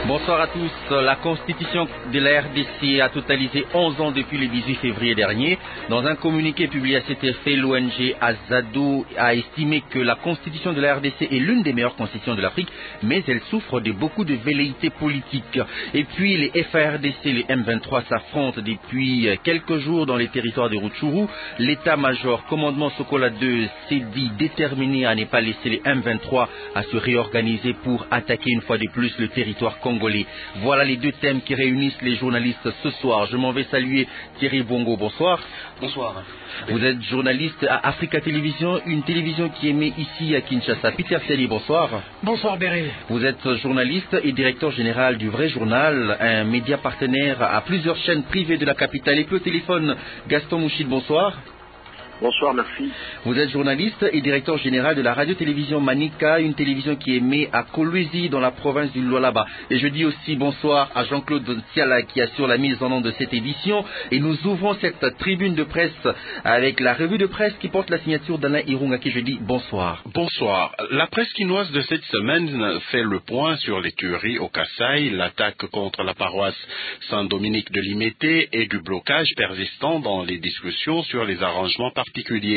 Bonsoir à tous. La constitution de la RDC a totalisé 11 ans depuis le 18 février dernier. Dans un communiqué publié à cet effet, l'ONG Azado a estimé que la constitution de la RDC est l'une des meilleures constitutions de l'Afrique, mais elle souffre de beaucoup de velléités politiques. Et puis les FARDC et les M23 s'affrontent depuis quelques jours dans les territoires de Rutshuru. L'état-major commandement Sokola II s'est dit déterminé à ne pas laisser les M23 à se réorganiser pour attaquer une fois de plus le territoire congolais. Voilà les deux thèmes qui réunissent les journalistes ce soir. Je m'en vais saluer Thierry Bongo. Bonsoir. Bonsoir. Vous êtes journaliste à Africa Télévision, une télévision qui émet ici à Kinshasa. Peter Sely, bonsoir. Bonsoir Béry. Vous êtes journaliste et directeur général du Vrai Journal, un média partenaire à plusieurs chaînes privées de la capitale. Et puis au téléphone, Gaston Mouchid, bonsoir. Bonsoir, merci. Vous êtes journaliste et directeur général de la radio-télévision Manika, une télévision qui émet à Kolwezi dans la province du Lualaba. Et je dis aussi bonsoir à Jean-Claude Siala qui assure la mise en œuvre de cette édition. Et nous ouvrons cette tribune de presse avec la revue de presse qui porte la signature d'Alain Irung à qui je dis bonsoir. Bonsoir. La presse quinoise de cette semaine fait le point sur les tueries au Kasaï, l'attaque contre la paroisse Saint-Dominique de Limété et du blocage persistant dans les discussions sur les arrangements particulier.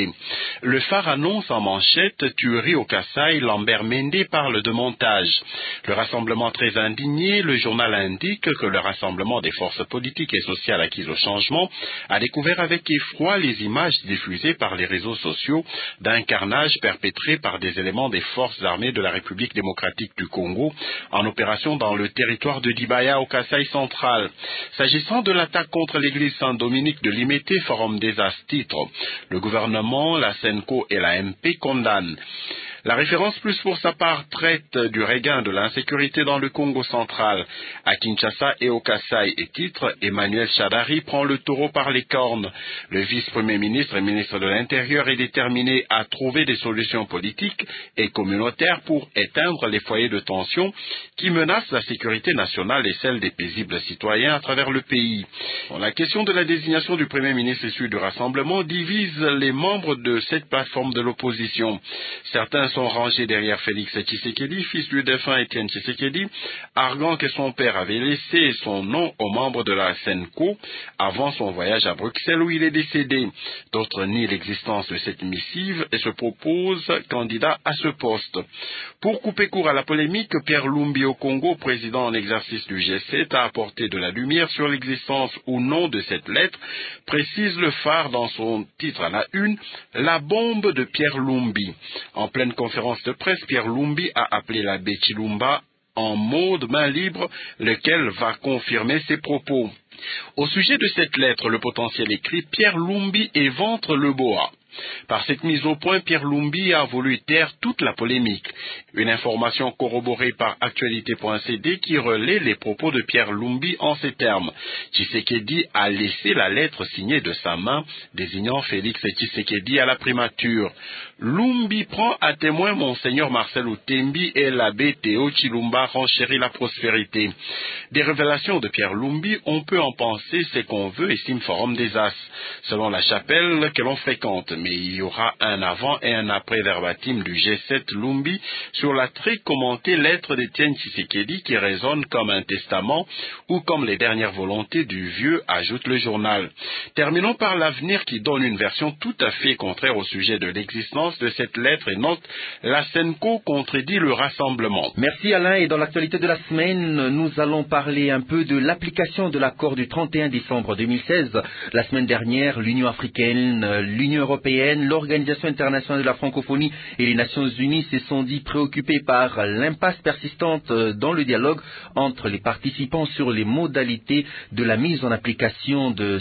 Le phare annonce en manchette tuerie au Kasaï, Lambert Mende parle de montage. Le rassemblement très indigné, le journal indique que le rassemblement des forces politiques et sociales acquises au changement a découvert avec effroi les images diffusées par les réseaux sociaux d'un carnage perpétré par des éléments des forces armées de la République démocratique du Congo en opération dans le territoire de Dibaya au Kasaï central. S'agissant de l'attaque contre l'église Saint-Dominique de Limété, Forum des As titre. Le gouvernement, la SENCO et la MP condamnent. La référence plus pour sa part traite du regain de l'insécurité dans le Congo central. À Kinshasa et au Kasaï et titre, Emmanuel Shadari prend le taureau par les cornes. Le vice-premier ministre et ministre de l'Intérieur est déterminé à trouver des solutions politiques et communautaires pour éteindre les foyers de tension qui menacent la sécurité nationale et celle des paisibles citoyens à travers le pays. La question de la désignation du premier ministre issu du rassemblement divise les membres de cette plateforme de l'opposition. Certains sont rangés derrière Félix Tshisekedi, fils du défunt Étienne Tshisekedi, arguant que son père avait laissé son nom aux membres de la SENCO avant son voyage à Bruxelles où il est décédé. D'autres nient l'existence de cette missive et se proposent candidat à ce poste. Pour couper court à la polémique, Pierre Lumbi au Congo, président en exercice du G7, a apporté de la lumière sur l'existence ou non de cette lettre, précise le phare dans son titre à la une, la bombe de Pierre Lumbi. En pleine conférence de presse, Pierre Lumbi a appelé l'abbé Chilumba en mode main libre, lequel va confirmer ses propos. Au sujet de cette lettre, le potentiel écrit, Pierre Lumbi évente le boa. Par cette mise au point, Pierre Lumbi a voulu taire toute la polémique. Une information corroborée par Actualité.cd qui relaie les propos de Pierre Lumbi en ces termes. Tshisekedi a laissé la lettre signée de sa main, désignant Félix Tshisekedi à la primature. Lumbi prend à témoin Monseigneur Marcel Outembi et l'abbé Théo Chilumba renchérit la prospérité. Des révélations de Pierre Lumbi, on peut en penser ce qu'on veut, estime Forum des As, selon la chapelle que l'on fréquente. Mais il y aura un avant et un après verbatim du G7 Lumbi sur la très commentée lettre d'Étienne Tshisekedi qui résonne comme un testament ou comme les dernières volontés du vieux, ajoute le journal. Terminons par l'avenir qui donne une version tout à fait contraire au sujet de l'existence de cette lettre et note la SENCO contredit le rassemblement. Merci Alain, et dans l'actualité de la semaine, nous allons parler un peu de l'application de l'accord du 31 décembre 2016. La semaine dernière, l'Union africaine, l'Union européenne, l'Organisation internationale de la francophonie et les Nations unies se sont dit préoccupés par l'impasse persistante dans le dialogue entre les participants sur les modalités de la mise en application de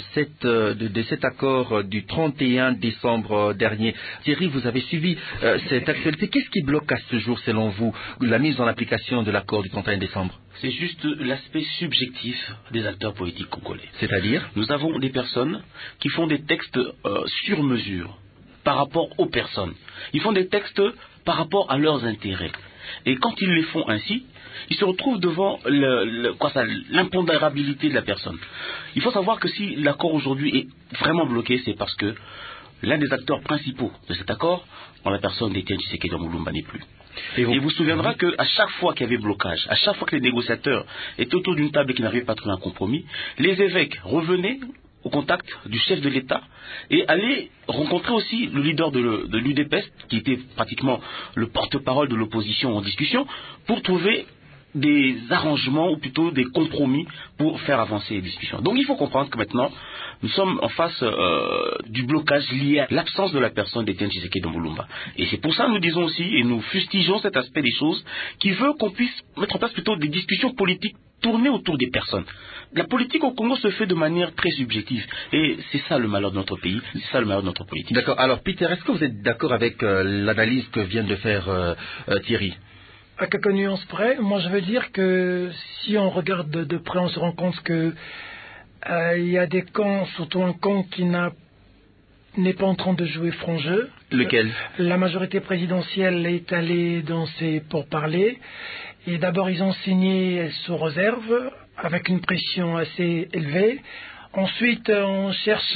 cet accord du 31 décembre dernier. Thierry, vous avez suivi cette actualité. Qu'est-ce qui bloque à ce jour, selon vous, la mise en application de l'accord du 31 décembre? C'est juste l'aspect subjectif des acteurs politiques congolais. C'est-à-dire? Nous avons des personnes qui font des textes sur mesure par rapport aux personnes. Ils font des textes par rapport à leurs intérêts. Et quand ils les font ainsi, ils se retrouvent devant l'impondérabilité de la personne. Il faut savoir que si l'accord aujourd'hui est vraiment bloqué, c'est parce que l'un des acteurs principaux de cet accord, en la personne d'Étienne Tshisekedi Mulumba, n'est plus. Et vous vous souviendrez qu'à chaque fois qu'il y avait blocage, à chaque fois que les négociateurs étaient autour d'une table et qu'ils n'arrivaient pas à trouver un compromis, les évêques revenaient au contact du chef de l'État et allaient rencontrer aussi le leader de l'UDPS, qui était pratiquement le porte-parole de l'opposition en discussion, pour trouver des arrangements ou plutôt des compromis pour faire avancer les discussions. Donc il faut comprendre que maintenant nous sommes en face du blocage lié à l'absence de la personne d'Étienne Tshisekedi Mulumba. Et c'est pour ça que nous disons aussi, et nous fustigeons cet aspect des choses, qui veut qu'on puisse mettre en place plutôt des discussions politiques tournées autour des personnes. La politique au Congo se fait de manière très subjective. Et c'est ça le malheur de notre pays, c'est ça le malheur de notre politique. D'accord. Alors Peter, est-ce que vous êtes d'accord avec l'analyse que vient de faire Thierry? À quelques nuances près, moi je veux dire que si on regarde de près, on se rend compte que il y a des camps, surtout un camp qui n'est pas en train de jouer franc jeu. Lequel? La majorité présidentielle est allée dans ces pourparlers. Et d'abord, ils ont signé sous réserve, avec une pression assez élevée. Ensuite, on cherche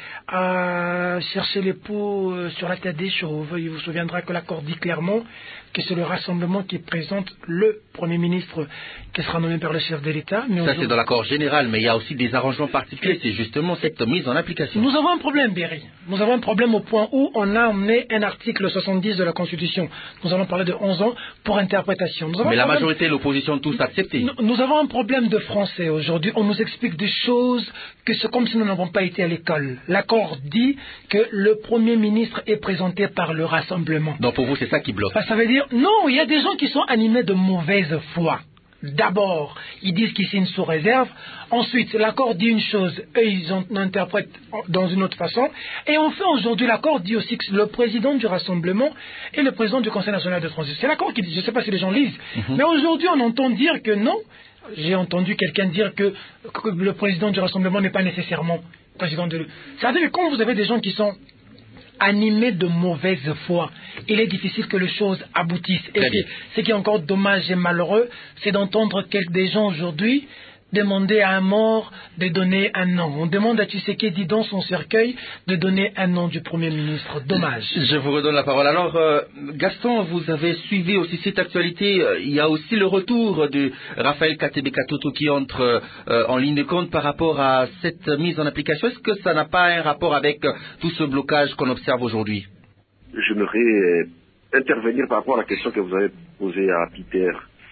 à chercher les pots sur la tête des chauves. Il vous souviendra que l'accord dit clairement que c'est le rassemblement qui présente le Premier ministre qui sera nommé par le chef de l'État. Ça, c'est dans l'accord général, mais il y a aussi des arrangements particuliers. C'est justement cette mise en application. Nous avons un problème, Berry. Nous avons un problème au point où on a emmené un article 70 de la Constitution. Nous allons parler de 11 ans pour interprétation. Mais la majorité et l'opposition tous accepté. Nous avons un problème de français aujourd'hui. On nous explique des choses que c'est comme si nous n'avons pas été à l'école. L'accord dit que le Premier ministre est présenté par le rassemblement. Donc pour vous, c'est ça qui bloque. Ça veut dire, non, il y a des gens qui sont animés de mauvaise foi. D'abord, ils disent qu'ils signent sous réserve. Ensuite, l'accord dit une chose, eux, ils interprètent dans une autre façon. Et enfin, aujourd'hui, l'accord dit aussi que le président du Rassemblement et le président du Conseil national de transition. C'est l'accord qui dit, je ne sais pas si les gens lisent, mais aujourd'hui, on entend dire que non. J'ai entendu quelqu'un dire que le président du Rassemblement n'est pas nécessairement président de... C'est-à-dire que quand vous avez des gens qui sont animés de mauvaise foi, il est difficile que les choses aboutissent. Et ce qui est encore dommage et malheureux, c'est d'entendre des gens aujourd'hui demander à un mort de donner un nom. On demande à Tshisekedi dans son cercueil de donner un nom du Premier ministre. Dommage. Je vous redonne la parole. Alors, Gaston, vous avez suivi aussi cette actualité. Il y a aussi le retour de Raphaël Katebe Katoto qui entre en ligne de compte par rapport à cette mise en application. Est-ce que ça n'a pas un rapport avec tout ce blocage qu'on observe aujourd'hui? J'aimerais intervenir par rapport à la question que vous avez posée à Peter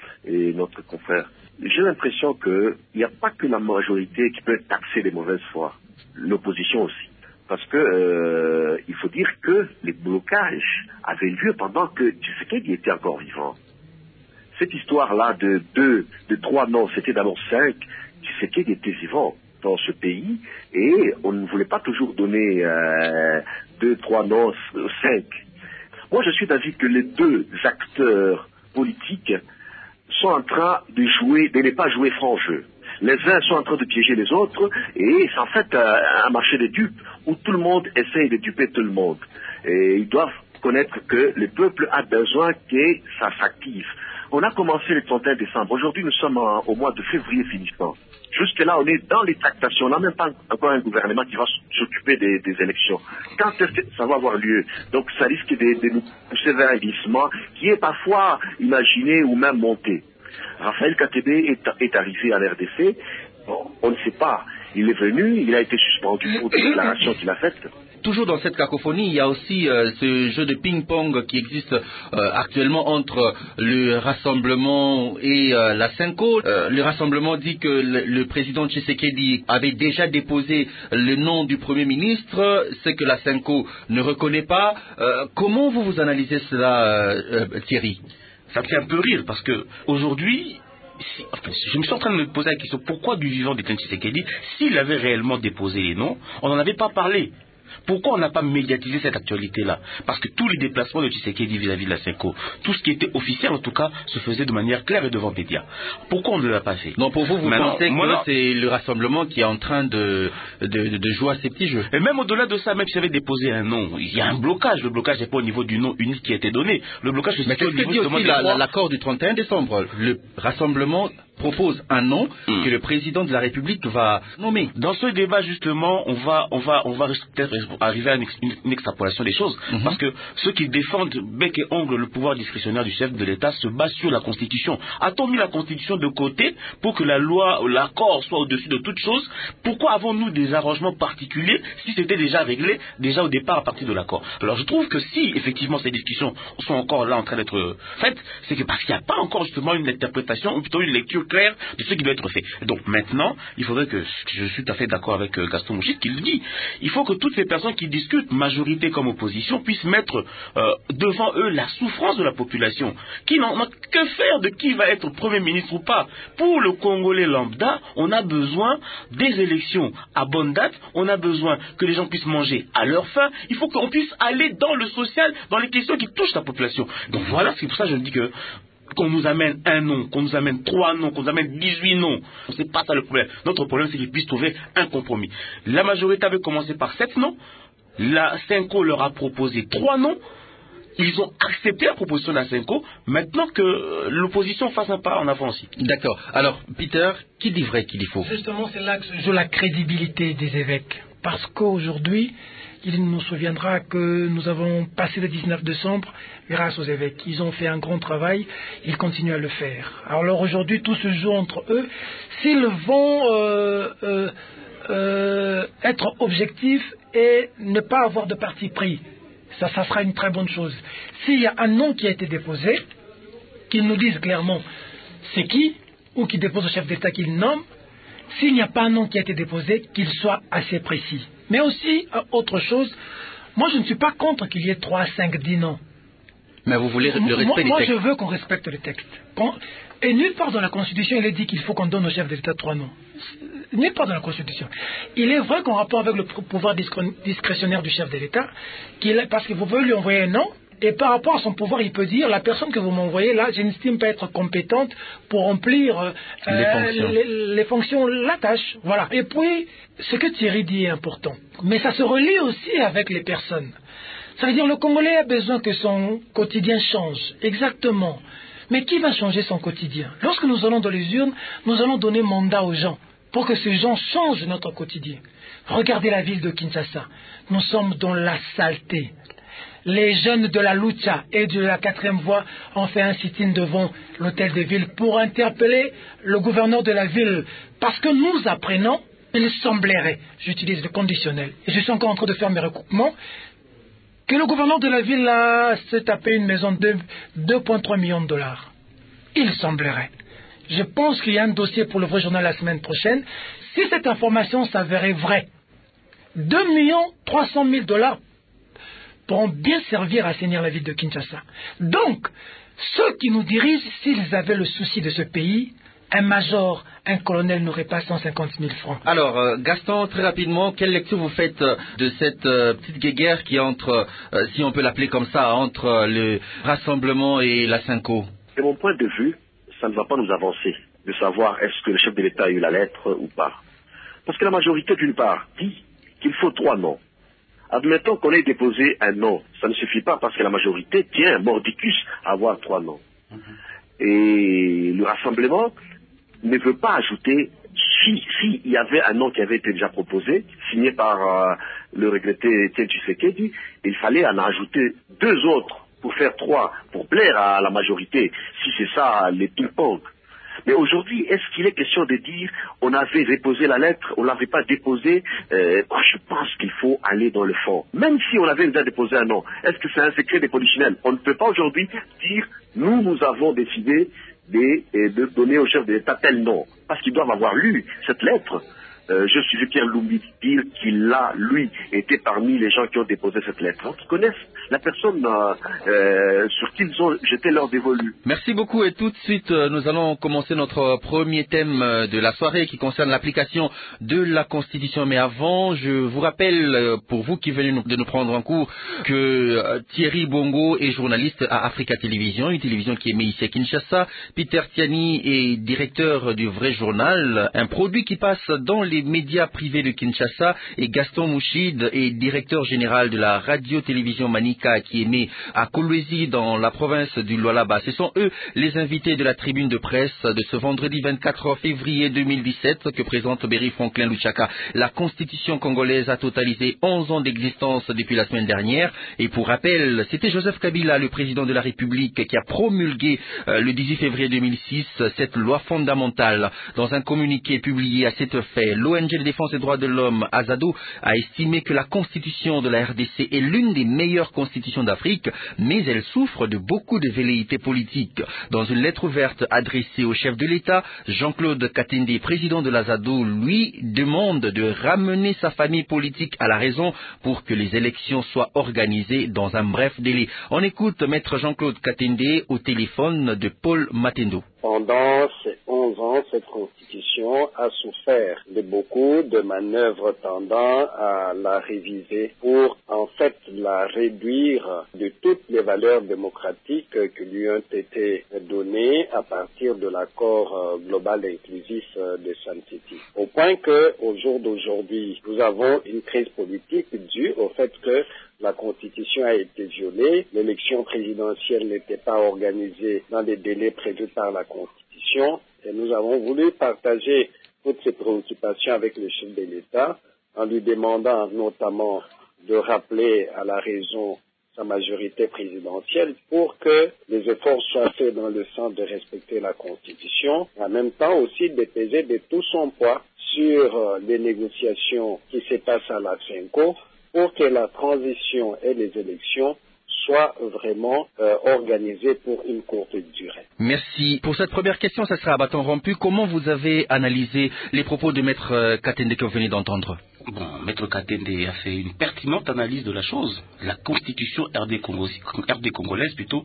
et notre confrère. J'ai l'impression qu'il n'y a pas que la majorité qui peut taxer les mauvaises foi, l'opposition aussi. Parce que il faut dire que les blocages avaient lieu pendant que Tshisekedi était encore vivant. Cette histoire-là de 3 noms, c'était d'abord 5, Tshisekedi était vivant dans ce pays et on ne voulait pas toujours donner 2, 3 noms, 5. Moi je suis d'avis que les deux acteurs politiques sont en train de ne pas jouer franc jeu. Les uns sont en train de piéger les autres et c'est en fait un marché de dupes où tout le monde essaye de duper tout le monde. Et ils doivent connaître que le peuple a besoin que ça s'active. On a commencé le 31 décembre. Aujourd'hui, nous sommes au mois de février finissant. Jusque-là, on est dans les tractations. On n'a même pas encore un gouvernement qui va s'occuper des élections. Quand est-ce que ça va avoir lieu? Donc, ça risque de nous pousser vers un glissement qui est parfois imaginé ou même monté. Raphaël Katebe est arrivé à l'RDC. Bon, on ne sait pas. Il est venu, il a été suspendu pour des déclarations qu'il a faites. Toujours dans cette cacophonie, il y a aussi ce jeu de ping-pong qui existe actuellement entre le Rassemblement et la Cinco. Le Rassemblement dit que le président Tshisekedi avait déjà déposé le nom du Premier ministre, ce que la Cinco ne reconnaît pas. Comment vous analysez cela, Thierry? Ça me fait un peu rire parce que aujourd'hui, je me suis en train de me poser la question, pourquoi du vivant d'Étienne Tshisekedi, s'il avait réellement déposé les noms, on n'en avait pas parlé? Pourquoi on n'a pas médiatisé cette actualité-là? Parce que tous les déplacements de Tshisekedi vis-à-vis de la Cinco, tout ce qui était officiel en tout cas, se faisait de manière claire et devant les médias. Pourquoi on ne l'a pas fait? Non, pour vous, vous pensez que c'est le Rassemblement qui est en train de jouer à ces petits jeux? Et même au-delà de ça, même s'il avait déposé un nom, il y a un blocage. Le blocage n'est pas au niveau du nom unique qui a été donné. Le blocage se situe au niveau aussi l'accord du 31 décembre. Le Rassemblement propose un nom que le président de la République va nommer. Dans ce débat, justement, on va peut-être arriver à une extrapolation des choses. Parce que ceux qui défendent bec et ongle le pouvoir discrétionnaire du chef de l'État se basent sur la Constitution. A-t-on mis la Constitution de côté pour que la loi, l'accord soit au-dessus de toute chose? Pourquoi avons-nous des arrangements particuliers si c'était déjà réglé, déjà au départ à partir de l'accord? Alors je trouve que si effectivement ces discussions sont encore là en train d'être faites, c'est que parce qu'il n'y a pas encore justement une interprétation, ou plutôt une lecture claire de ce qui doit être fait. Donc maintenant, il faudrait que, je suis tout à fait d'accord avec Gaston Mouchit qui le dit, il faut que toutes ces personnes qui discutent, majorité comme opposition, puissent mettre devant eux la souffrance de la population, qui n'en a que faire de qui va être Premier ministre ou pas. Pour le Congolais lambda, on a besoin des élections à bonne date, on a besoin que les gens puissent manger à leur faim, il faut qu'on puisse aller dans le social, dans les questions qui touchent la population. Donc voilà, c'est pour ça que je dis que qu'on nous amène un nom, qu'on nous amène 3 noms, qu'on nous amène 18 noms. C'est pas ça le problème. Notre problème, c'est qu'ils puissent trouver un compromis. La majorité avait commencé par 7 noms. La Cinco leur a proposé 3 noms. Ils ont accepté la proposition de la Cinco. Maintenant que l'opposition fasse un pas en avant aussi. D'accord. Alors, Peter, qui dit vrai, qui dit faux? Justement, c'est là que se joue la crédibilité des évêques. Parce qu'aujourd'hui, il nous souviendra que nous avons passé le 19 décembre grâce aux évêques. Ils ont fait un grand travail, ils continuent à le faire. Alors aujourd'hui, tout se joue entre eux. S'ils vont être objectifs et ne pas avoir de parti pris, ça sera une très bonne chose. S'il y a un nom qui a été déposé, qu'ils nous disent clairement c'est qui, ou qu'ils déposent au chef d'État qu'il nomme. S'il n'y a pas un nom qui a été déposé, qu'il soit assez précis. Mais aussi, autre chose, moi je ne suis pas contre qu'il y ait 3, 5, 10 noms. Mais vous voulez le respect des textes? Moi je veux qu'on respecte les textes. Et nulle part dans la Constitution il est dit qu'il faut qu'on donne au chef de l'État 3 noms. Nulle part dans la Constitution. Il est vrai qu'en rapport avec le pouvoir discrétionnaire du chef de l'État, parce que vous pouvez lui envoyer un nom, et par rapport à son pouvoir, il peut dire, la personne que vous m'envoyez là, je n'estime pas être compétente pour remplir les fonctions, la tâche. Voilà. Et puis, ce que Thierry dit est important. Mais ça se relie aussi avec les personnes. Ça veut dire, le Congolais a besoin que son quotidien change. Exactement. Mais qui va changer son quotidien? Lorsque nous allons dans les urnes, nous allons donner mandat aux gens pour que ces gens changent notre quotidien. Regardez la ville de Kinshasa. Nous sommes dans la saleté. Les jeunes de la Lucha et de la 4e voie ont fait un sit-in devant l'hôtel de ville pour interpeller le gouverneur de la ville. Parce que nous apprenons, il semblerait, j'utilise le conditionnel, et je suis encore en train de faire mes recoupements, que le gouverneur de la ville s'est tapé une maison de 2,3 millions de dollars. Il semblerait. Je pense qu'il y a un dossier pour le Vrai Journal la semaine prochaine. Si cette information s'avérait vraie, 2 300 000 dollars pourront bien servir à assainir la ville de Kinshasa. Donc, ceux qui nous dirigent, s'ils avaient le souci de ce pays, un major, un colonel n'aurait pas 150 000 francs. Alors, Gaston, très rapidement, quelle lecture vous faites de cette petite guéguerre qui entre, si on peut l'appeler comme ça, entre le Rassemblement et la Cinco? De mon point de vue, ça ne va pas nous avancer de savoir est-ce que le chef de l'État a eu la lettre ou pas. Parce que la majorité, d'une part, dit qu'il faut 3 noms. Admettons qu'on ait déposé un nom. Ça ne suffit pas parce que la majorité tient mordicus à avoir 3 noms. Et le Rassemblement ne veut pas ajouter, si il y avait un nom qui avait été déjà proposé, signé par le regretté Étienne Tshisekedi, il fallait en ajouter 2 autres pour faire 3, pour plaire à la majorité, si c'est ça les ping-pong. Mais aujourd'hui, est-ce qu'il est question de dire on avait déposé la lettre, on ne l'avait pas déposée? Je pense qu'il faut aller dans le fond. Même si on avait déjà déposé un nom, est-ce que c'est un secret des polichinelles? On ne peut pas aujourd'hui dire nous avons décidé de donner au chef de l'État tel nom. Parce qu'ils doivent avoir lu cette lettre. Je suis Pierre Lumbi dire qu'il a, lui, été parmi les gens qui ont déposé cette lettre. Donc, ils connaissent la personne sur qui ils ont jeté leur dévolu. Merci beaucoup et tout de suite, nous allons commencer notre premier thème de la soirée qui concerne l'application de la Constitution. Mais avant, je vous rappelle, pour vous qui venez de nous prendre en cours, que Thierry Bongo est journaliste à Africa Télévision, une télévision qui émet ici à Kinshasa. Peter Tiani est directeur du Vrai Journal, un produit qui passe dans les des médias privés de Kinshasa, et Gaston Mouchid est directeur général de la radio-télévision Manika qui émet à Kolwezi dans la province du Lualaba. Ce sont eux les invités de la tribune de presse de ce vendredi 24 février 2017 que présente Berry Franklin Luchaka. La constitution congolaise a totalisé 11 ans d'existence depuis la semaine dernière et pour rappel, c'était Joseph Kabila, le président de la République, qui a promulgué le 18 février 2006 cette loi fondamentale. Dans un communiqué publié à cet effet, l'ONG de défense des droits de l'homme, Azado, a estimé que la constitution de la RDC est l'une des meilleures constitutions d'Afrique, mais elle souffre de beaucoup de velléités politiques. Dans une lettre ouverte adressée au chef de l'État, Jean-Claude Katende, président de l'Azado, lui demande de ramener sa famille politique à la raison pour que les élections soient organisées dans un bref délai. On écoute maître Jean-Claude Katende au téléphone de Paul Matendo. Pendant ces 11 ans, cette constitution a souffert de beaucoup de manœuvres tendant à la réviser pour en fait la réduire de toutes les valeurs démocratiques qui lui ont été données à partir de l'accord global inclusif de Sun City. Au point que, au jour d'aujourd'hui, nous avons une crise politique due au fait que la Constitution a été violée, l'élection présidentielle n'était pas organisée dans les délais prévus par la Constitution et nous avons voulu partager toutes ces préoccupations avec le chef de l'État en lui demandant notamment de rappeler à la raison sa majorité présidentielle pour que les efforts soient faits dans le sens de respecter la Constitution, en même temps aussi de peser de tout son poids sur les négociations qui se passent à la CENCO pour que la transition et les élections soient vraiment organisées pour une courte durée. Merci. Pour cette première question, ça sera à bâton rompu. Comment vous avez analysé les propos de maître Katende que vous venez d'entendre? Bon, maître Katende a fait une pertinente analyse de la chose. La constitution RD congolaise plutôt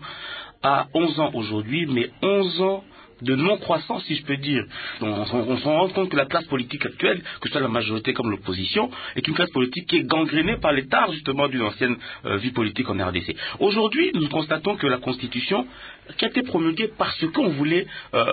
a 11 ans aujourd'hui, mais 11 ans de non-croissance, si je peux dire. Donc, on s'en rend compte que la classe politique actuelle, que ce soit la majorité comme l'opposition, est une classe politique qui est gangrénée par les tares justement d'une ancienne vie politique en RDC. Aujourd'hui, nous constatons que la Constitution, qui a été promulguée parce qu'on voulait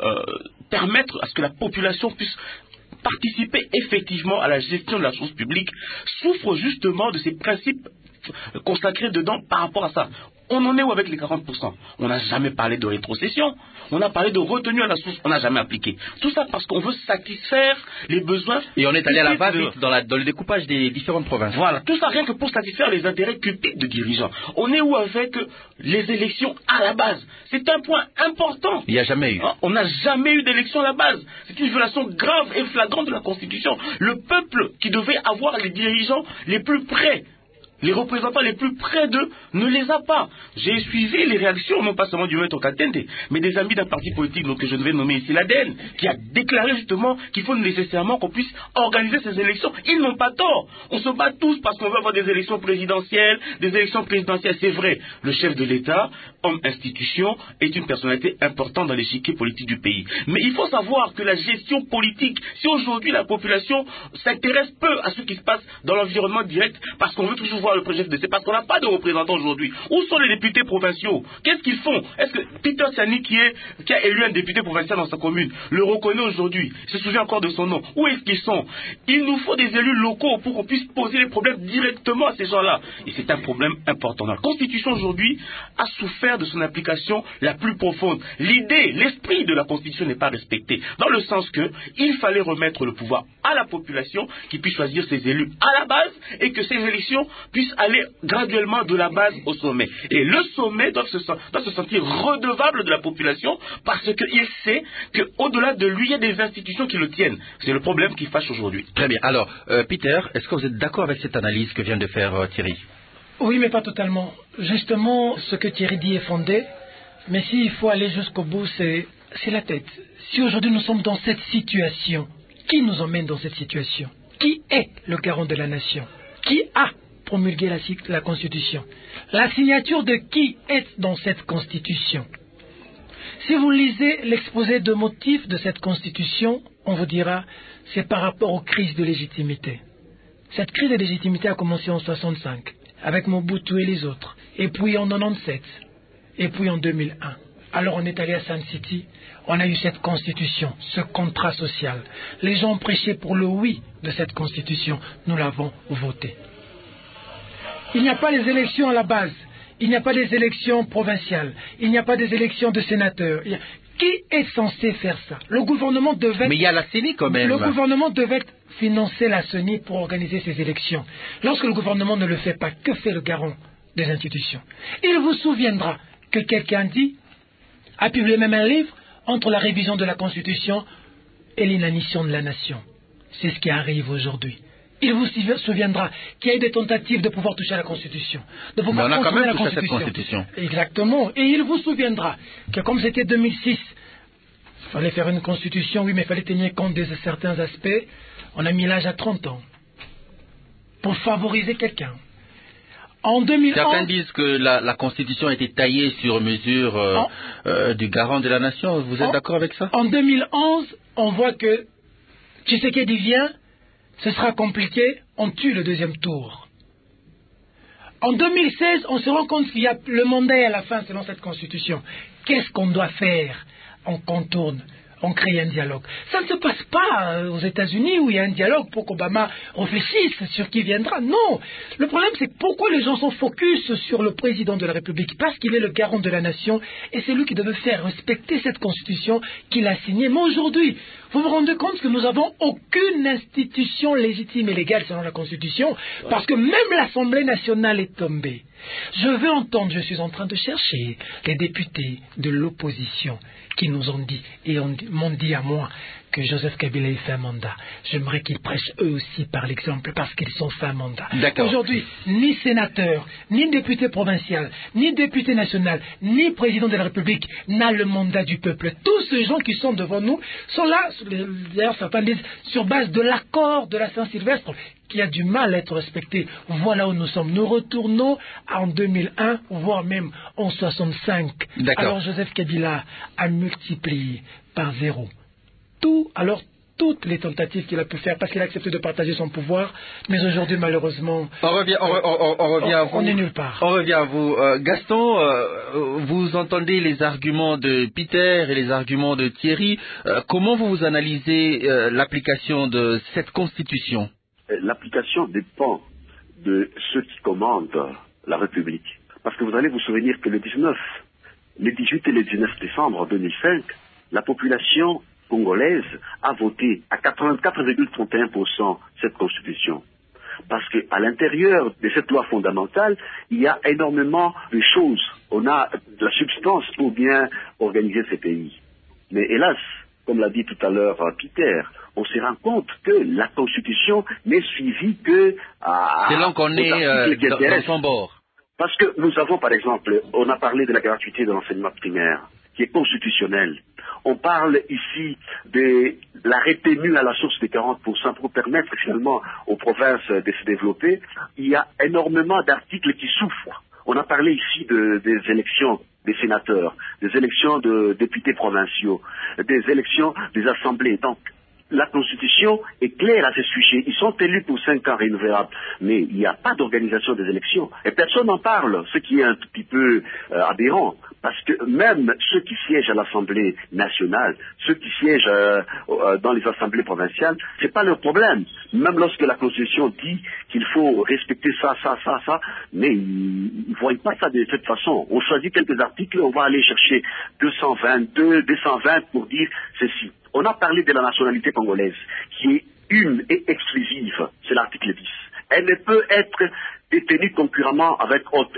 permettre à ce que la population puisse participer effectivement à la gestion de la chose publique, souffre justement de ces principes consacrés dedans par rapport à ça. On en est où avec les 40%? On n'a jamais parlé de rétrocession. On a parlé de retenue à la source. On n'a jamais appliqué. Tout ça parce qu'on veut satisfaire les besoins. Et on est allé à la va-vite dans le découpage des différentes provinces. Voilà. Tout ça rien que pour satisfaire les intérêts cupides de dirigeants. On est où avec les élections à la base? C'est un point important. Il n'y a jamais eu. On n'a jamais eu d'élection à la base. C'est une violation grave et flagrante de la Constitution. Le peuple qui devait avoir les dirigeants les plus près, les représentants les plus près d'eux, ne les a pas. J'ai suivi les réactions, non pas seulement du maître Katende, mais des amis d'un parti politique donc, que je devais nommer ici, l'ADN, qui a déclaré justement qu'il faut nécessairement qu'on puisse organiser ces élections. Ils n'ont pas tort. On se bat tous parce qu'on veut avoir des élections présidentielles. C'est vrai. Le chef de l'État, homme institution, est une personnalité importante dans l'échiquier politique du pays. Mais il faut savoir que la gestion politique, si aujourd'hui la population s'intéresse peu à ce qui se passe dans l'environnement direct, parce qu'on veut toujours voir le projet de... C'est parce qu'on n'a pas de représentants aujourd'hui. Où sont les députés provinciaux? Qu'est-ce qu'ils font? Est-ce que Peter Tsani, qui a élu un député provincial dans sa commune, le reconnaît aujourd'hui? Se souvient encore de son nom? Où est-ce qu'ils sont? Il nous faut des élus locaux pour qu'on puisse poser les problèmes directement à ces gens-là. Et c'est un problème important. La Constitution aujourd'hui a souffert de son application la plus profonde. L'idée, l'esprit de la Constitution n'est pas respecté. Dans le sens que il fallait remettre le pouvoir à la population qui puisse choisir ses élus à la base et que ces élections puisse aller graduellement de la base au sommet. Et le sommet doit se sentir redevable de la population parce qu'il sait qu'au-delà de lui, il y a des institutions qui le tiennent. C'est le problème qui fâche aujourd'hui. Très bien. Alors, Peter, est-ce que vous êtes d'accord avec cette analyse que vient de faire Thierry? Oui, mais pas totalement. Justement, ce que Thierry dit est fondé, mais s'il faut aller jusqu'au bout, c'est la tête. Si aujourd'hui nous sommes dans cette situation, qui nous emmène dans cette situation? Qui est le garant de la nation? Qui a promulguer la Constitution? La signature de qui est dans cette Constitution? Si vous lisez l'exposé de motifs de cette Constitution, on vous dira c'est par rapport aux crises de légitimité. Cette crise de légitimité a commencé en 1965, avec Mobutu et les autres, et puis en 1997, et puis en 2001. Alors on est allé à Sun City, on a eu cette constitution, ce contrat social. Les gens ont prêché pour le oui de cette constitution, nous l'avons voté. Il n'y a pas les élections à la base, il n'y a pas des élections provinciales, il n'y a pas des élections de sénateurs. Qui est censé faire ça? Le gouvernement devait... Mais il y a la CENI quand même. Le gouvernement devait financer la CENI pour organiser ces élections. Lorsque le gouvernement ne le fait pas, que fait le garant des institutions? Il vous souviendra que quelqu'un a publié même un livre entre la révision de la Constitution et l'inanition de la nation. C'est ce qui arrive aujourd'hui. Il vous souviendra qu'il y a eu des tentatives de pouvoir toucher à la Constitution. De pouvoir mais on a quand même touché la à cette Constitution. Exactement. Et il vous souviendra que comme c'était 2006, il fallait faire une Constitution, oui, mais il fallait tenir compte de certains aspects. On a mis l'âge à 30 ans pour favoriser quelqu'un. En 2011, certains disent que la Constitution a été taillée sur mesure du garant de la nation. Vous êtes d'accord avec ça? En 2011, on voit que Tshisekedi vient, ce sera compliqué, on tue le deuxième tour. En 2016, on se rend compte qu'il y a le mandat à la fin selon cette Constitution. Qu'est-ce qu'on doit faire? On contourne. On crée un dialogue. Ça ne se passe pas aux États-Unis où il y a un dialogue pour qu'Obama réfléchisse sur qui viendra. Non. Le problème, c'est pourquoi les gens sont focus sur le président de la République? Parce qu'il est le garant de la nation et c'est lui qui devait faire respecter cette constitution qu'il a signée. Mais aujourd'hui, vous vous rendez compte que nous n'avons aucune institution légitime et légale selon la constitution parce que même l'Assemblée nationale est tombée. Je veux entendre, je suis en train de chercher les députés de l'opposition qui nous ont dit et m'ont dit à moi que Joseph Kabila ait fait un mandat. J'aimerais qu'ils prêchent eux aussi par l'exemple parce qu'ils ont fait un mandat. Aujourd'hui, ni sénateur, ni député provincial, ni député national, ni président de la République n'a le mandat du peuple. Tous ces gens qui sont devant nous sont là, d'ailleurs certains disent, sur base de l'accord de la Saint-Sylvestre qui a du mal à être respecté. Voilà où nous sommes. Nous retournons en 2001, voire même en 65. Alors Joseph Kabila a multiplié par 0 toutes les tentatives qu'il a pu faire parce qu'il a accepté de partager son pouvoir, mais aujourd'hui malheureusement on revient à vous. On est nulle part. On revient à vous. Gaston, vous entendez les arguments de Peter et les arguments de Thierry. Comment vous analysez l'application de cette constitution? L'application dépend de ceux qui commandent la République. Parce que vous allez vous souvenir que le 18 et le 19 décembre 2005, la population congolaise a voté à 84,31% cette constitution. Parce qu'à l'intérieur de cette loi fondamentale, il y a énormément de choses. On a de la substance pour bien organiser ces pays. Mais hélas, comme l'a dit tout à l'heure Peter, on se rend compte que la Constitution n'est suivie que c'est là qu'on est dans son bord. Parce que nous avons, par exemple, on a parlé de la gratuité de l'enseignement primaire, qui est constitutionnelle. On parle ici de la retenue à la source de 40% pour permettre finalement aux provinces de se développer. Il y a énormément d'articles qui souffrent. On a parlé ici des élections des sénateurs, des élections de députés provinciaux, des élections des assemblées. Donc, la Constitution est claire à ce sujet. Ils sont élus pour 5 ans renouvelables, mais il n'y a pas d'organisation des élections. Et personne n'en parle, ce qui est un tout petit peu aberrant. Parce que même ceux qui siègent à l'Assemblée nationale, ceux qui siègent dans les assemblées provinciales, c'est pas leur problème. Même lorsque la Constitution dit qu'il faut respecter ça, mais ils ne voient pas ça de cette façon. On choisit quelques articles, on va aller chercher 222, 220 pour dire ceci. On a parlé de la nationalité congolaise, qui est une et exclusive, c'est l'article 10. Elle ne peut être détenue concurremment avec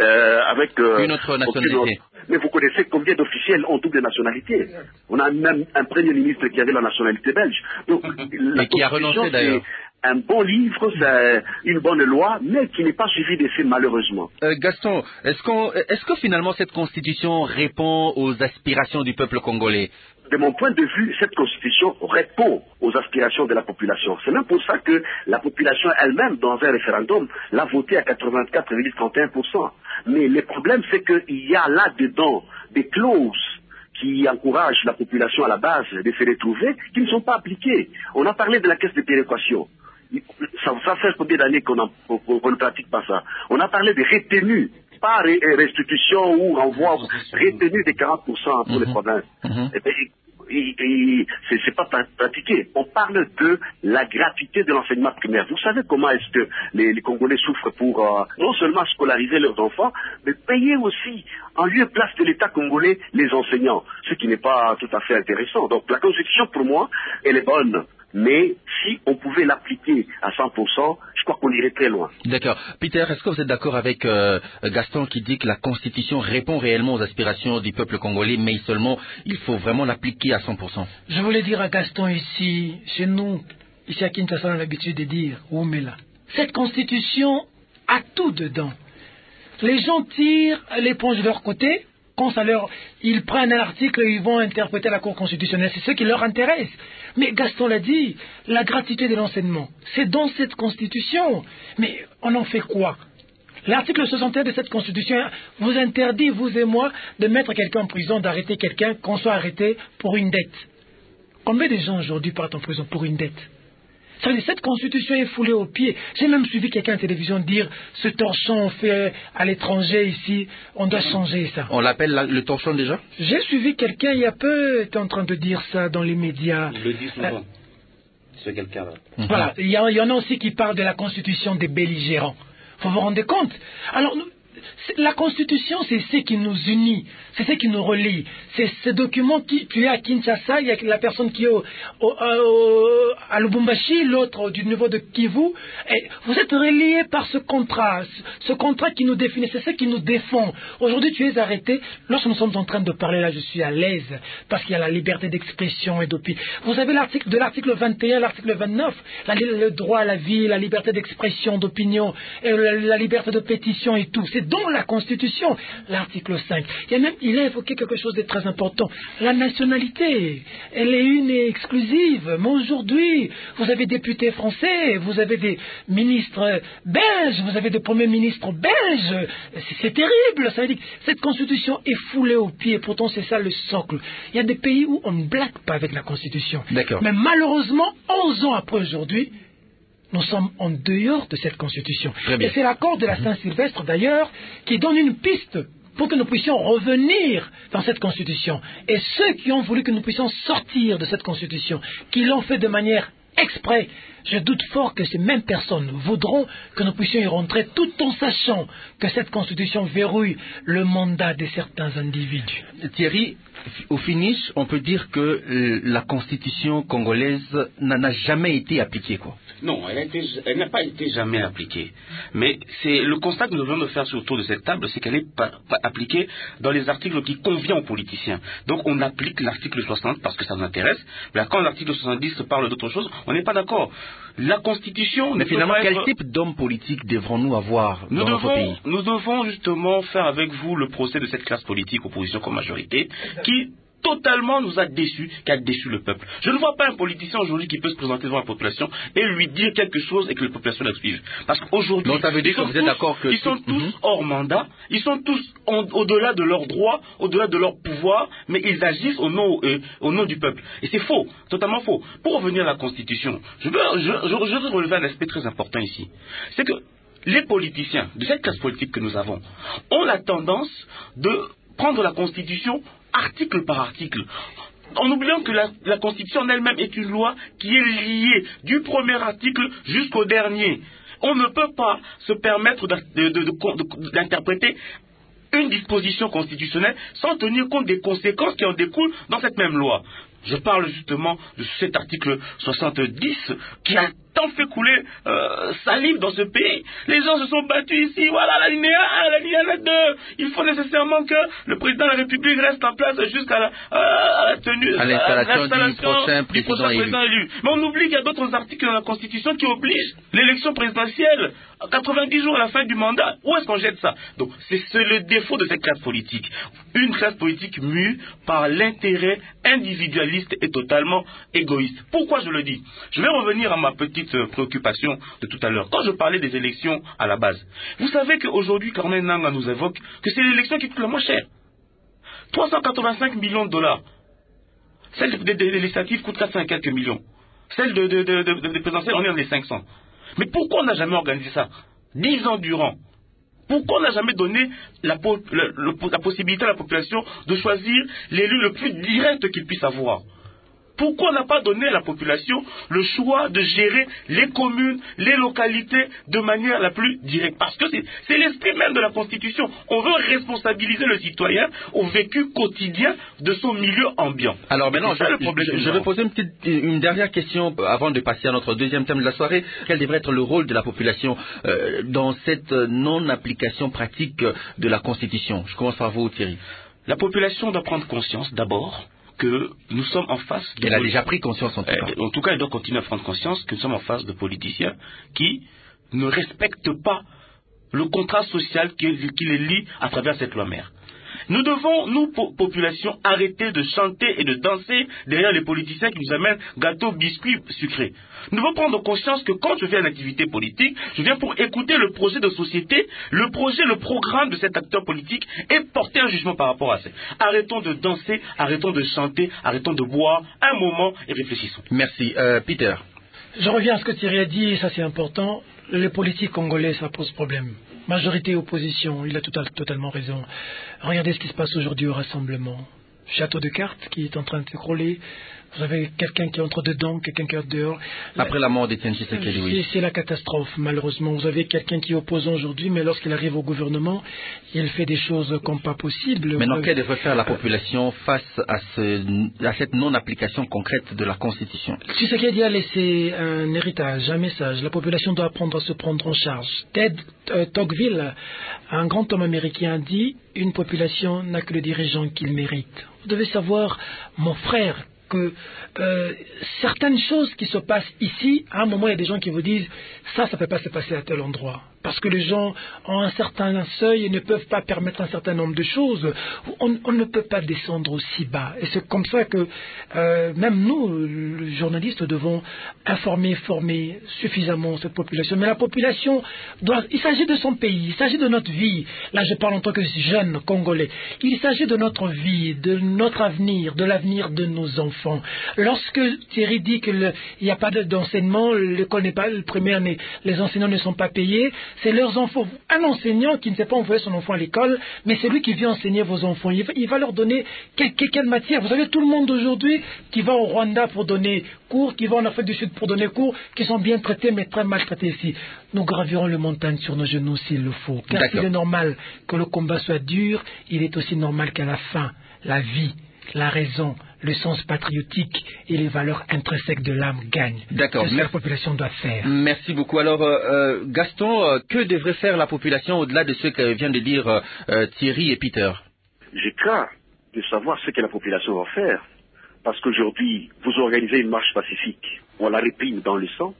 une autre nationalité. Mais vous connaissez combien d'officiels ont double nationalité? On a même un premier ministre qui avait la nationalité belge. Donc, et qui a renoncé d'ailleurs. Un bon livre, c'est une bonne loi, mais qui n'est pas suivie d'effet malheureusement. Gaston, est-ce que finalement cette constitution répond aux aspirations du peuple congolais? De mon point de vue, cette constitution répond aux aspirations de la population. C'est même pour ça que la population elle-même, dans un référendum, l'a voté à 84,31%. Mais le problème, c'est qu'il y a là-dedans des clauses qui encouragent la population à la base de se retrouver, qui ne sont pas appliquées. On a parlé de la caisse de péréquation. Ça fait combien d'années qu'on ne pratique pas ça? On a parlé de retenues pas restitution ou renvoi retenu de 40% pour les provinces. Eh bien, c'est pas pratiqué. On parle de la gratuité de l'enseignement primaire. Vous savez comment est-ce que les Congolais souffrent pour non seulement scolariser leurs enfants, mais payer aussi en lieu et place de l'État congolais les enseignants, ce qui n'est pas tout à fait intéressant. Donc la Constitution, pour moi, elle est bonne. Mais si on pouvait l'appliquer à 100%, je crois qu'on irait très loin. D'accord. Peter, est-ce que vous êtes d'accord avec Gaston qui dit que la Constitution répond réellement aux aspirations du peuple congolais, mais seulement il faut vraiment l'appliquer à 100%? Je voulais dire à Gaston ici, chez nous, ici à Kinshasa, on a l'habitude de dire, Oumela, cette Constitution a tout dedans. Les gens tirent l'éponge de leur côté. Quand ils prennent un article et ils vont interpréter la Cour constitutionnelle. C'est ce qui leur intéresse. Mais Gaston l'a dit, la gratuité de l'enseignement, c'est dans cette Constitution. Mais on en fait quoi? L'article 61 de cette Constitution vous interdit, vous et moi, de mettre quelqu'un en prison, d'arrêter quelqu'un, qu'on soit arrêté pour une dette. Combien de gens aujourd'hui partent en prison pour une dette? Ça veut dire, cette Constitution est foulée aux pieds. J'ai même suivi quelqu'un à la télévision dire ce torchon fait à l'étranger ici, on doit changer ça. On l'appelle le torchon déjà? J'ai suivi quelqu'un il y a peu, était en train de dire ça dans les médias. Il le dit souvent. C'est quelqu'un là. Voilà, il y en a aussi qui parlent de la Constitution des belligérants. Faut vous rendre compte. Alors, la Constitution, c'est ce qui nous unit, c'est ce qui nous relie. C'est ce document qui, tu es à Kinshasa, il y a la personne qui est à Lubumbashi, l'autre du niveau de Kivu. Et vous êtes reliés par ce contrat qui nous définit, c'est ce qui nous défend. Aujourd'hui, tu es arrêté. Lorsque nous sommes en train de parler là, je suis à l'aise parce qu'il y a la liberté d'expression et d'opinion. Vous avez l'article 21, l'article 29, le droit à la vie, la liberté d'expression, d'opinion, et la liberté de pétition et tout. C'est dans la Constitution, l'article 5. Il a évoqué quelque chose de très important. La nationalité, elle est une et exclusive. Mais aujourd'hui, vous avez des députés français, vous avez des ministres belges, vous avez des premiers ministres belges. C'est terrible. Ça veut dire que cette Constitution est foulée aux pieds. Pourtant, c'est ça le socle. Il y a des pays où on ne blague pas avec la Constitution. D'accord. Mais malheureusement, 11 ans après aujourd'hui, nous sommes en dehors de cette Constitution. Et c'est l'accord de la Saint-Sylvestre, d'ailleurs, qui donne une piste pour que nous puissions revenir dans cette Constitution. Et ceux qui ont voulu que nous puissions sortir de cette Constitution, qui l'ont fait de manière exprès, je doute fort que ces mêmes personnes voudront que nous puissions y rentrer tout en sachant que cette Constitution verrouille le mandat de certains individus. Thierry, au finish, on peut dire que la Constitution congolaise n'a jamais été appliquée, quoi. Non, elle n'a pas été jamais appliquée. Mais c'est le constat que nous devons faire sur autour de cette table, c'est qu'elle n'est pas appliquée dans les articles qui conviennent aux politiciens. Donc on applique l'article 60 parce que ça nous intéresse, mais quand l'article 70 parle d'autre chose, on n'est pas d'accord. La Constitution... Mais finalement, quel type d'hommes politiques devrons-nous avoir dans notre pays? Nous devons justement faire avec vous le procès de cette classe politique, opposition comme majorité, qui totalement nous a déçus, qui a déçu le peuple. Je ne vois pas un politicien aujourd'hui qui peut se présenter devant la population et lui dire quelque chose et que la population la suive. Parce qu'aujourd'hui, ils sont tous hors mandat, ils sont tous au-delà de leurs droits, au-delà de leur pouvoir, mais ils agissent au nom du peuple. Et c'est faux, totalement faux. Pour revenir à la Constitution, je veux relever un aspect très important ici. C'est que les politiciens de cette classe politique que nous avons ont la tendance de prendre la Constitution article par article, en oubliant que la Constitution en elle-même est une loi qui est liée du premier article jusqu'au dernier. On ne peut pas se permettre d'interpréter une disposition constitutionnelle sans tenir compte des conséquences qui en découlent dans cette même loi. Je parle justement de cet article 70 qui a tant fait couler salive dans ce pays. Les gens se sont battus ici, voilà l'alinéa 1, l'alinéa 2. Il faut nécessairement que le président de la République reste en place jusqu'à la tenue, à l'installation du prochain président élu. Mais on oublie qu'il y a d'autres articles dans la Constitution qui obligent l'élection présidentielle 90 jours à la fin du mandat. Où est-ce qu'on jette ça? Donc c'est le défaut de cette classe politique. Une classe politique mue par l'intérêt individualiste et totalement égoïste. Pourquoi je le dis? Je vais revenir à ma petite préoccupation de tout à l'heure. Quand je parlais des élections à la base, vous savez qu'aujourd'hui, Corneille Nangaa nous évoque que c'est l'élection qui coûte le moins cher. 385 millions de dollars. Celle des législatives coûte 400 et quelques millions. Celle de présidentielle, on est dans les 500. Mais pourquoi on n'a jamais organisé ça 10 ans durant? Pourquoi on n'a jamais donné la possibilité à la population de choisir l'élu le plus direct qu'il puisse avoir? Pourquoi on n'a pas donné à la population le choix de gérer les communes, les localités de manière la plus directe? Parce que c'est l'esprit même de la Constitution. On veut responsabiliser le citoyen au vécu quotidien de son milieu ambiant. Alors maintenant, je vais poser une dernière question avant de passer à notre deuxième thème de la soirée. Quel devrait être le rôle de la population dans cette non-application pratique de la Constitution? Je commence par vous, Thierry. La population doit prendre conscience d'abord que nous sommes en face de... Elle a déjà pris conscience en tout cas. En tout cas, elle doit continuer à prendre conscience que nous sommes en face de politiciens qui ne respectent pas le contrat social qui les lie à travers cette loi mère. Nous devons, nous, population, arrêter de chanter et de danser derrière les politiciens qui nous amènent gâteaux, biscuits, sucrés. Nous devons prendre conscience que quand je fais une activité politique, je viens pour écouter le projet de société, le programme de cet acteur politique et porter un jugement par rapport à ça. Arrêtons de danser, arrêtons de chanter, arrêtons de boire un moment et réfléchissons. Merci. Peter. Je reviens à ce que Thierry a dit, et ça c'est important. Les politiques congolais, ça pose problème. Majorité opposition, il a totalement raison. Regardez ce qui se passe aujourd'hui au rassemblement. Château de cartes qui est en train de s'écrouler. Vous avez quelqu'un qui entre dedans, quelqu'un qui est dehors. Après la mort d'Étienne Tshisekedi, oui. C'est la catastrophe, malheureusement. Vous avez quelqu'un qui est opposant aujourd'hui, mais lorsqu'il arrive au gouvernement, il fait des choses comme pas possible. Maintenant, qu'elle devrait faire la population face à cette non-application concrète de la Constitution? Tshisekedi a laissé un héritage, un message. La population doit apprendre à se prendre en charge. Ted Tocqueville, un grand homme américain, dit « Une population n'a que le dirigeant qu'il mérite ». Vous devez savoir, mon frère, que certaines choses qui se passent ici, à un moment il y a des gens qui vous disent ça ne peut pas se passer à tel endroit parce que les gens ont un certain seuil et ne peuvent pas permettre un certain nombre de choses. On ne peut pas descendre aussi bas et c'est comme ça que même nous, les journalistes, devons informer, former suffisamment cette population. Mais la population il s'agit de son pays, il s'agit de notre vie. Là je parle en tant que jeune Congolais. Il s'agit de notre vie, de notre avenir, de l'avenir de nos enfants. Lorsque Thierry dit qu'il n'y a pas d'enseignement, l'école n'est pas le primaire, les enseignants ne sont pas payés, c'est leurs enfants. Un enseignant qui ne sait pas envoyer son enfant à l'école, mais c'est lui qui vient enseigner vos enfants. Il va leur donner quelle matière. Vous avez tout le monde aujourd'hui qui va au Rwanda pour donner cours, qui va en Afrique du Sud pour donner cours, qui sont bien traités mais très maltraités ici. Nous gravirons les montagnes sur nos genoux s'il le faut. Car s'il est normal que le combat soit dur, il est aussi normal qu'à la fin, la vie, la raison, le sens patriotique et les valeurs intrinsèques de l'âme gagnent. D'accord. C'est ce que la population doit faire. Merci beaucoup. Alors, Gaston, que devrait faire la population au-delà de ce que viennent de dire Thierry et Peter? J'ai craint de savoir ce que la population va faire. Parce qu'aujourd'hui, vous organisez une marche pacifique. On la réprime dans le sang.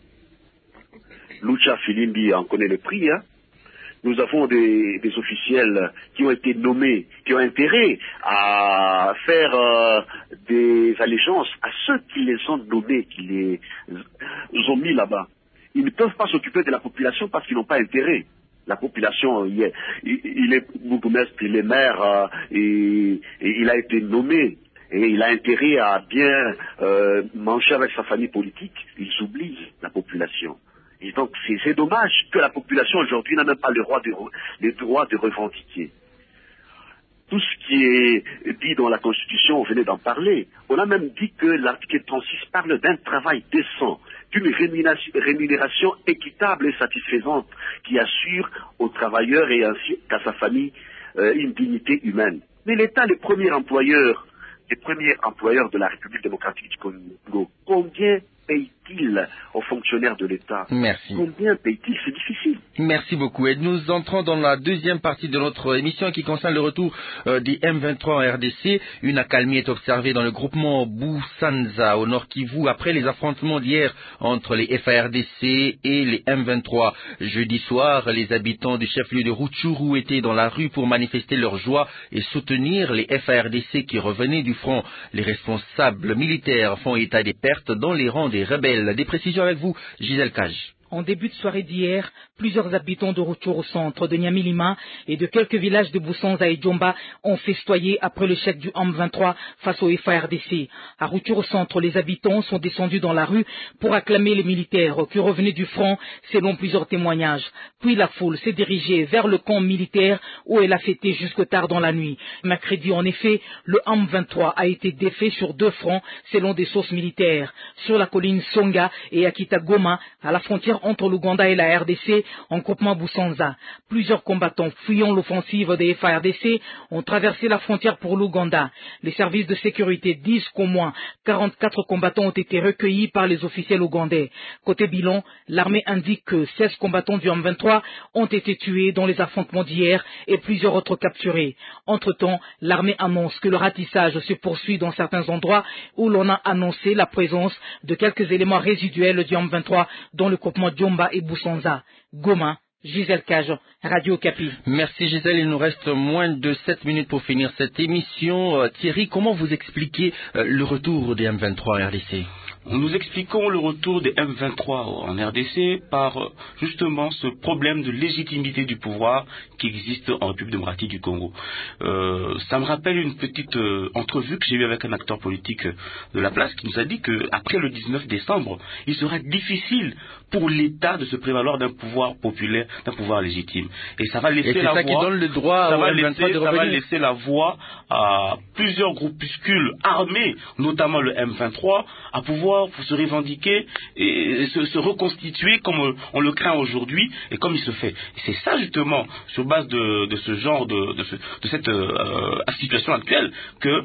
Lucha Filimbi en connaît le prix, hein. Nous avons des officiels qui ont été nommés, qui ont intérêt à faire des allégeances à ceux qui les ont nommés, qui les ont mis là-bas. Ils ne peuvent pas s'occuper de la population parce qu'ils n'ont pas intérêt. La population, il est bourgmestre, il est maire, et il a été nommé. Et il a intérêt à bien manger avec sa famille politique. Ils oublient la population. Et donc, c'est dommage que la population aujourd'hui n'a même pas le droit de revendiquer. Tout ce qui est dit dans la Constitution, on venait d'en parler. On a même dit que l'article 36 parle d'un travail décent, d'une rémunération équitable et satisfaisante qui assure aux travailleurs et ainsi qu'à sa famille une dignité humaine. Mais l'État, les premiers employeurs de la République démocratique du Congo, combien paye-t-il aux fonctionnaires de l'État? Merci. Combien paye-t-il? C'est difficile. Merci beaucoup. Et nous entrons dans la deuxième partie de notre émission qui concerne le retour des M23 en RDC. Une accalmie est observée dans le groupement Boussanza au Nord Kivu après les affrontements d'hier entre les FARDC et les M23. Jeudi soir, les habitants du chef-lieu de Rutshuru étaient dans la rue pour manifester leur joie et soutenir les FARDC qui revenaient du front. Les responsables militaires font état des pertes dans les rangs des rebelles. Des précisions avec vous, Gisèle Cage. En début de soirée d'hier, plusieurs habitants de Rutshuru centre, de Nyamilima et de quelques villages de Boussanza et Djomba ont festoyé après le chèque du M23 face au FARDC. À Rutshuru centre, les habitants sont descendus dans la rue pour acclamer les militaires qui revenaient du front selon plusieurs témoignages. Puis la foule s'est dirigée vers le camp militaire où elle a fêté jusque tard dans la nuit. Mercredi, en effet, le M23 a été défait sur 2 fronts selon des sources militaires. Sur la colline Songa et à Kitagoma, à la frontière entre l'Ouganda et la RDC, en groupement Boussanza. Plusieurs combattants fuyant l'offensive des FARDC ont traversé la frontière pour l'Ouganda. Les services de sécurité disent qu'au moins 44 combattants ont été recueillis par les officiels ougandais. Côté bilan, l'armée indique que 16 combattants du M23 ont été tués dans les affrontements d'hier et plusieurs autres capturés. Entre-temps, l'armée annonce que le ratissage se poursuit dans certains endroits où l'on a annoncé la présence de quelques éléments résiduels du M23 dans le groupement Djomba et Boussanza. Goma, Gisèle Cage, Radio Kapi. Merci Gisèle, il nous reste moins de 7 minutes pour finir cette émission. Thierry, comment vous expliquez le retour des M23 en RDC? Nous expliquons le retour des M23 en RDC par justement ce problème de légitimité du pouvoir qui existe en République démocratique du Congo. Ça me rappelle une petite entrevue que j'ai eue avec un acteur politique de la place qui nous a dit qu'après le 19 décembre, il sera difficile pour l'État de se prévaloir d'un pouvoir populaire, d'un pouvoir légitime. Et ça va laisser la voie, qui donne le droit ça au M23 de revenir. Ça va laisser la voie à plusieurs groupuscules armés, notamment le M23, à pouvoir se revendiquer et se reconstituer comme on le craint aujourd'hui et comme il se fait. Et c'est ça justement, sur base de ce genre de cette situation actuelle, que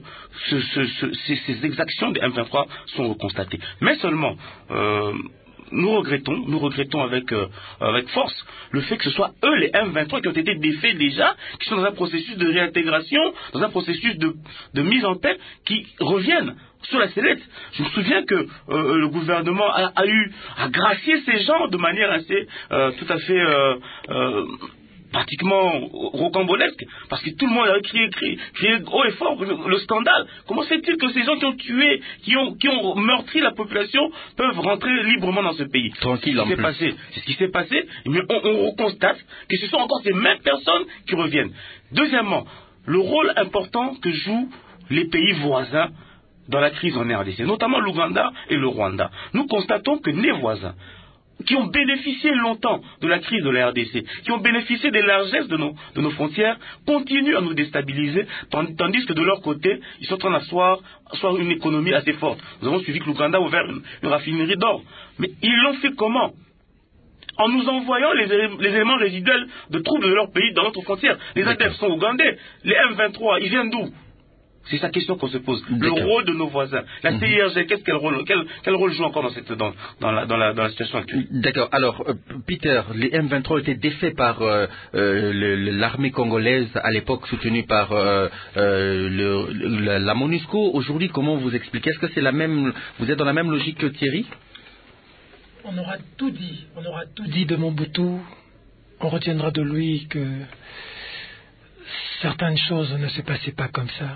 ces exactions des M23 sont constatées. Mais seulement, nous regrettons avec force le fait que ce soit eux, les M23, qui ont été défaits déjà, qui sont dans un processus de réintégration, dans un processus de mise en paix, qui reviennent sur la sellette. Je me souviens que le gouvernement a gracié ces gens de manière assez tout à fait pratiquement rocambolesque, parce que tout le monde avait crié haut et fort le scandale. Comment se fait-il que ces gens qui ont tué, qui ont meurtri la population peuvent rentrer librement dans ce pays? Tranquille, en plus. C'est ce qui s'est passé, mais on constate que ce sont encore ces mêmes personnes qui reviennent. Deuxièmement, le rôle important que jouent les pays voisins dans la crise en RDC, notamment l'Ouganda et le Rwanda. Nous constatons que les voisins qui ont bénéficié longtemps de la crise de la RDC, qui ont bénéficié des largesses de nos frontières, continuent à nous déstabiliser, tandis que de leur côté, ils sont en train d'asseoir une économie assez forte. Nous avons suivi que l'Ouganda a ouvert une raffinerie d'or. Mais ils l'ont fait comment? En nous envoyant les éléments résiduels de troupes de leur pays dans notre frontière. Les ADF sont ougandais, les M23, ils viennent d'où? C'est sa question qu'on se pose. Le rôle de nos voisins. La CIRG, quel rôle joue encore dans la situation actuelle? D'accord. Alors, Peter, les M23 étaient défaits par l'armée congolaise à l'époque soutenue par la MONUSCO. Aujourd'hui, comment vous expliquez? Est-ce que c'est vous êtes dans la même logique que Thierry? On aura tout dit de Mobutu. On retiendra de lui que certaines choses ne se passaient pas comme ça.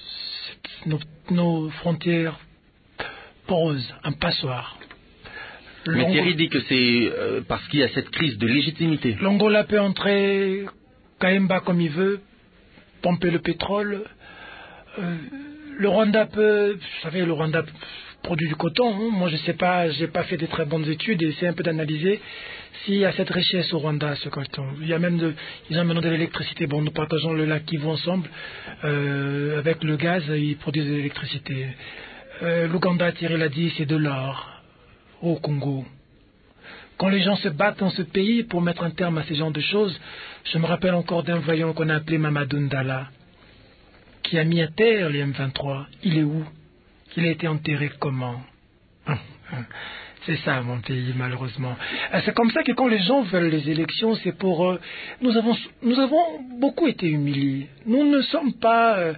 Nos frontières poreuses, un passoire. Mais Thierry dit que c'est parce qu'il y a cette crise de légitimité. L'Angola peut entrer Kaemba comme il veut, pomper le pétrole. Le Rwanda peut... Vous savez, le Rwanda produit du coton. Hein. Moi, je ne sais pas, je n'ai pas fait de très bonnes études et c'est un peu d'analyser s'il y a cette richesse au Rwanda, ce coton. Il y a même ils ont maintenant de l'électricité. Bon, nous partageons le lac Kivu ensemble. Avec le gaz, ils produisent de l'électricité. L'Ouganda, Thierry l'a dit, c'est de l'or au Congo. Quand les gens se battent dans ce pays pour mettre un terme à ces genres de choses, je me rappelle encore d'un voyant qu'on a appelé Mamadou Ndala, qui a mis à terre les M23. Il est où? Il a été enterré comment? C'est ça mon pays, malheureusement. C'est comme ça que quand les gens veulent les élections, c'est pour... Nous avons beaucoup été humiliés. Nous ne sommes pas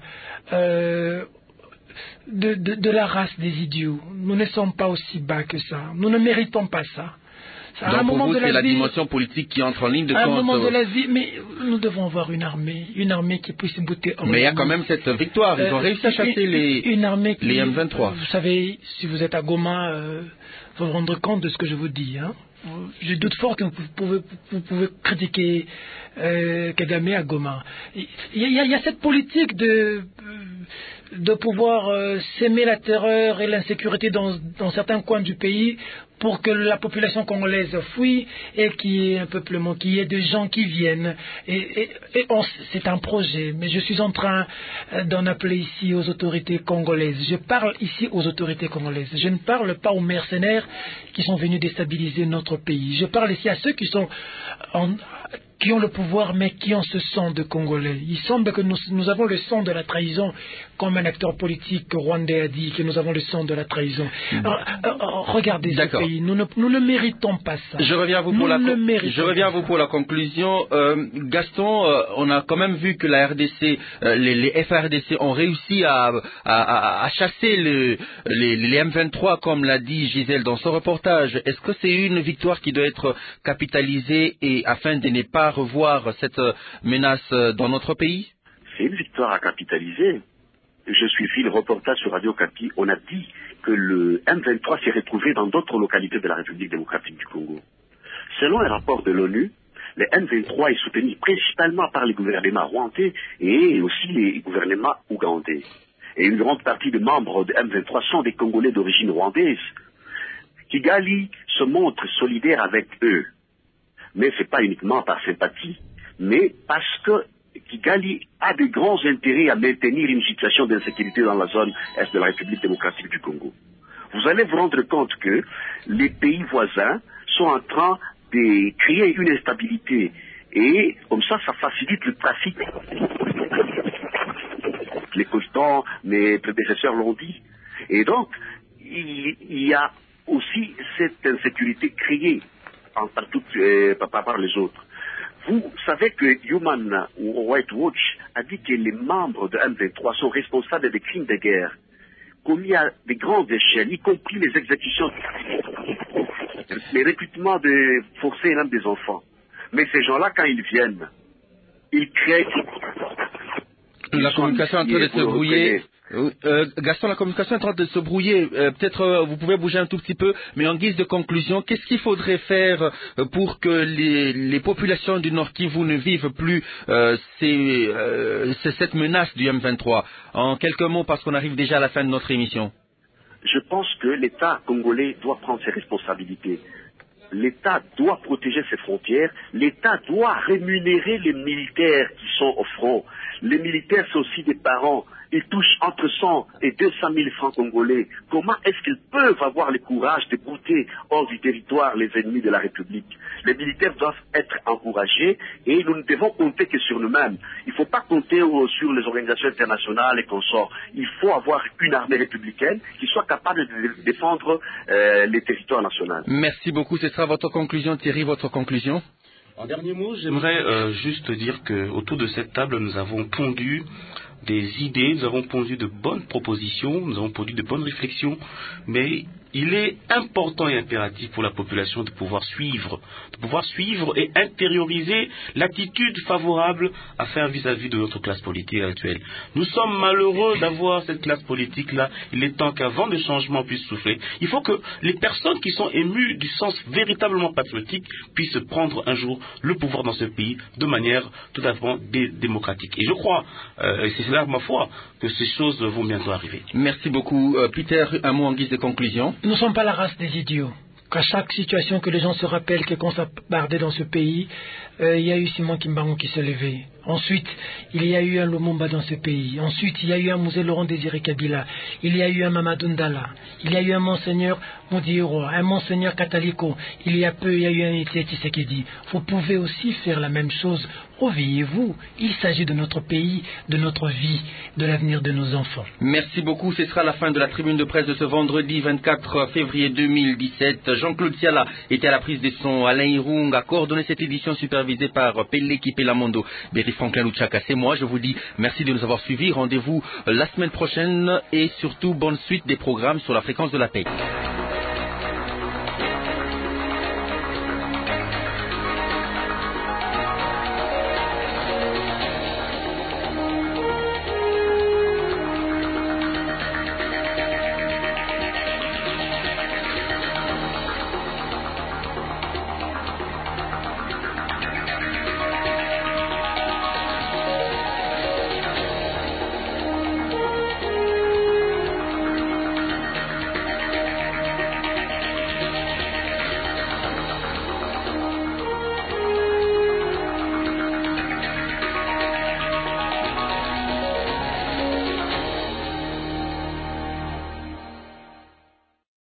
de la race des idiots. Nous ne sommes pas aussi bas que ça. Nous ne méritons pas ça. Donc pour vous, c'est la dimension politique qui entre en ligne de compte. À un moment de la vie, mais nous devons avoir une armée qui puisse bouter en... Mais il y a quand même cette victoire. Ils ont réussi à chasser les M23. Vous savez, si vous êtes à Goma, vous vous rendre compte de ce que je vous dis. Hein. je doute fort que vous pouvez critiquer Kagame à Goma. Il y a cette politique de pouvoir s'aimer la terreur et l'insécurité dans certains coins du pays pour que la population congolaise fuit et qu'il y ait un peuplement, qu'il y ait des gens qui viennent. C'est un projet, mais je suis en train d'en appeler ici aux autorités congolaises. Je parle ici aux autorités congolaises. Je ne parle pas aux mercenaires qui sont venus déstabiliser notre pays. Je parle ici à ceux qui ont le pouvoir, mais qui ont ce sang de Congolais. Il semble que nous avons le sang de la trahison, comme un acteur politique rwandais a dit que nous avons le sang de la trahison. Regardez ce pays, nous ne méritons pas ça. Je reviens à vous pour la conclusion. Gaston, on a quand même vu que la RDC, les FARDC ont réussi à chasser les M23, comme l'a dit Gisèle dans son reportage. Est-ce que c'est une victoire qui doit être capitalisée et afin de ne pas revoir cette menace dans notre pays? C'est une victoire à capitaliser. Je suivis le reportage sur Radio Kapi. On a dit que le M23 s'est retrouvé dans d'autres localités de la République démocratique du Congo. Selon un rapport de l'ONU, le M23 est soutenu principalement par les gouvernements rwandais et aussi les gouvernements ougandais. Et une grande partie des membres de M23 sont des Congolais d'origine rwandaise. Kigali se montre solidaire avec eux. Mais ce n'est pas uniquement par sympathie, mais parce que Kigali a de grands intérêts à maintenir une situation d'insécurité dans la zone est de la République démocratique du Congo. Vous allez vous rendre compte que les pays voisins sont en train de créer une instabilité et comme ça facilite le trafic. Les coltons, mes prédécesseurs l'ont dit. Et donc, il y a aussi cette insécurité créée par les autres. Vous savez que Human Rights Watch a dit que les membres de M23 sont responsables des crimes de guerre commis à de grandes échelles, y compris les exécutions, les recrutements forcés et même des enfants. Mais ces gens-là, quand ils viennent, ils créent... La communication est en train de se brouiller. Gaston, la communication est en train de se brouiller. Peut-être vous pouvez bouger un tout petit peu, mais en guise de conclusion, qu'est-ce qu'il faudrait faire pour que les populations du Nord Kivu ne vivent plus cette menace du M23? En quelques mots, parce qu'on arrive déjà à la fin de notre émission. Je pense que l'État congolais doit prendre ses responsabilités. L'État doit protéger ses frontières. L'État doit rémunérer les militaires qui sont au front. Les militaires, c'est aussi des parents. Ils touchent entre 100 et 200 000 francs congolais. Comment est-ce qu'ils peuvent avoir le courage de bouter hors du territoire les ennemis de la République? Les militaires doivent être encouragés et nous ne devons compter que sur nous-mêmes. Il ne faut pas compter sur les organisations internationales et consorts. Il faut avoir une armée républicaine qui soit capable de défendre les territoires nationaux. Merci beaucoup. Ce sera votre conclusion, Thierry, votre conclusion? En dernier mot, j'aimerais juste dire qu'autour de cette table, nous avons pondu des idées, nous avons pondu de bonnes propositions, nous avons pondu de bonnes réflexions, mais il est important et impératif pour la population de pouvoir suivre et intérioriser l'attitude favorable à faire vis-à-vis de notre classe politique actuelle. Nous sommes malheureux d'avoir cette classe politique-là. Il est temps qu'un vent de changement puisse souffler. Il faut que les personnes qui sont émues du sens véritablement patriotique puissent prendre un jour le pouvoir dans ce pays de manière tout à fait démocratique. Et je crois, et c'est là ma foi, que ces choses vont bientôt arriver. Merci beaucoup. Peter, un mot en guise de conclusion. Nous ne sommes pas la race des idiots. Qu'à chaque situation que les gens se rappellent que quand ça bardait dans ce pays, il y a eu Simon Kimbangu qui s'est levé. Ensuite, il y a eu un Lumumba dans ce pays. Ensuite, il y a eu un Mzee Laurent Désiré Kabila. Il y a eu un Mamadou Ndala. Il y a eu un Monseigneur Modiero, un Monseigneur Kataliko. Il y a peu, il y a eu un Etienne Tshisekedi. Vous pouvez aussi faire la même chose. Réveillez-vous. Il s'agit de notre pays, de notre vie, de l'avenir de nos enfants. Merci beaucoup. Ce sera la fin de la tribune de presse de ce vendredi 24 février 2017. Jean-Claude Siala était à la prise des sons. Alain Irung a coordonné cette édition supervisée par Pelle Kipelamondo. Franklin Luchaka, c'est moi. Je vous dis merci de nous avoir suivis. Rendez-vous la semaine prochaine et surtout bonne suite des programmes sur la fréquence de la paix.